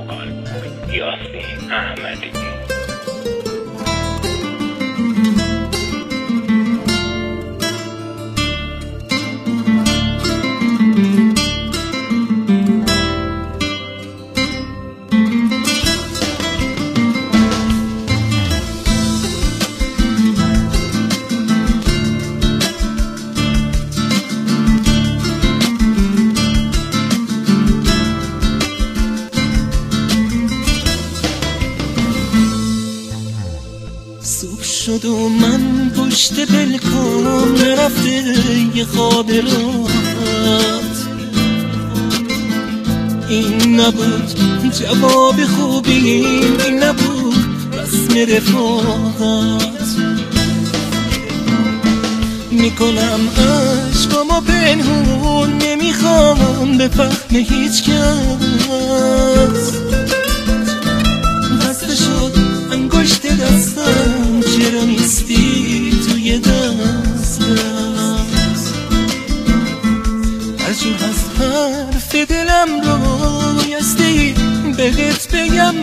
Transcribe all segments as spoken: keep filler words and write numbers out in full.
وکال یاسین احمدی. صبح شد و من پشت پلکام نرفته یه خواب راحت. این نبود جواب خوبی، این نبود رسم رفاقت. میکنم عشقامو پنهون، نمیخوام به فهم هیچ کس. بسته شد انگشت دستم، چرا نیستی توی دستم؟ هر جور هست حرف دلم رو بایستی بهت بگم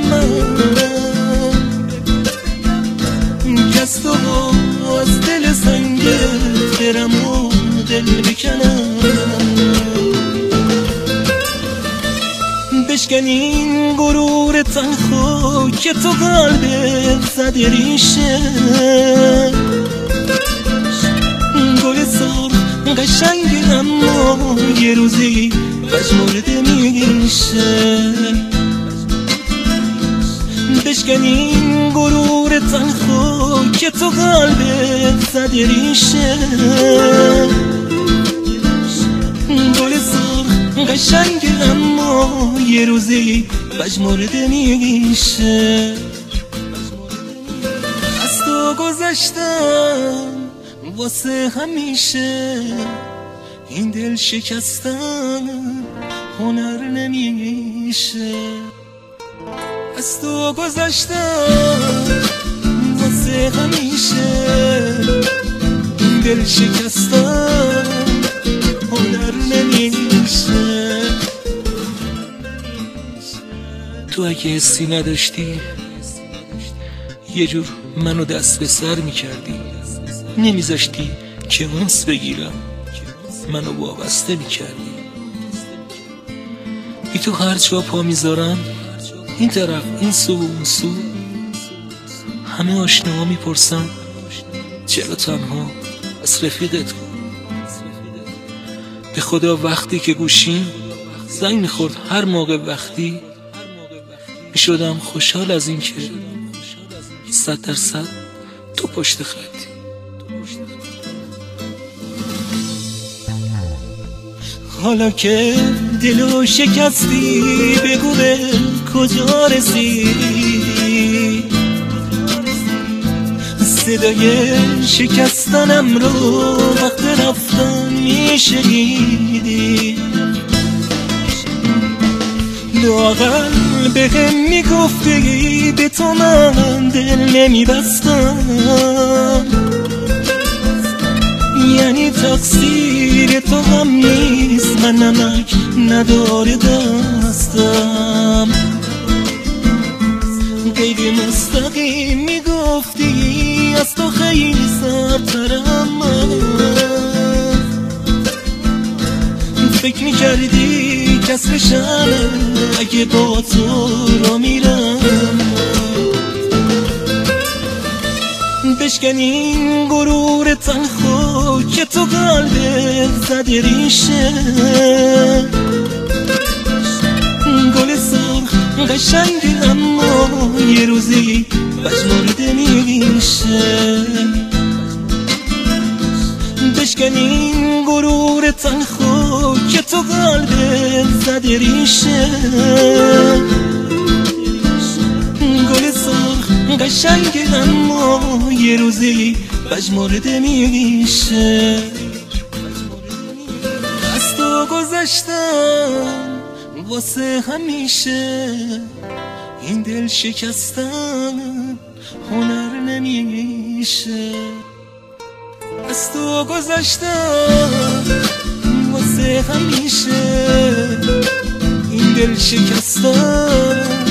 من، که از تو از دل سنگت برم و دل بکنم. بشکن این غرور تنخو که تو قلبت زده ریشه. گل سرخ قشنگی اما یه روزی پژمرده میشه. بشکن این غرور تنخو که تو قلبت زده ریشه. گل سرخ قشنگی اما یه روزی پژمرده میشه. از تو گذشتم واسه همیشه، این دل شکستن هنر نمیشه. از تو گذشتم واسه همیشه، این دل شکستن هنر نمیشه. تو اگه حسی نداشتی یه جور منو دست به سر میکردی، نمیذاشتی که انس بگیرم، منو وابسته میکردی. بی تو هر جا پا میذارم، این طرف این سو و اون سو، همه آشناها میپرسم چرا تنها از رفیقت کن. به خدا وقتی که گوشیم زنگ میخورد هر موقع وقتی، میشدم خوشحال از این که صد درصد تو پشت خطی. حالا که دلو شکستی بگو به کجا رسیدی. صدای شکستنم رو وقت رفتن میشنیدی. لااقل به هم میگفتی به تو من دل نمیبستم. یعنی تقصیر تو هم نیست، من نمک نداره دستم. غیر مستقیم میگفتی از تو خیلی سرترم من. فکر میکردی کسر شمه اگه با تو را میرم. بشکن این غرور تنخو که تو قلبت زده ریشه. گل سرخ قشنگی اما یه روزی پژمرده میشه. بشکن این غرور تنخو که تو قلبت زده ریشه. گل سرخ قشنگی اما یه روزی پژمرده میشه. از تو گذشتم واسه همیشه، این دل شکستن هنر نمیشه. از تو گذشتم واسه همیشه، این دل شکستن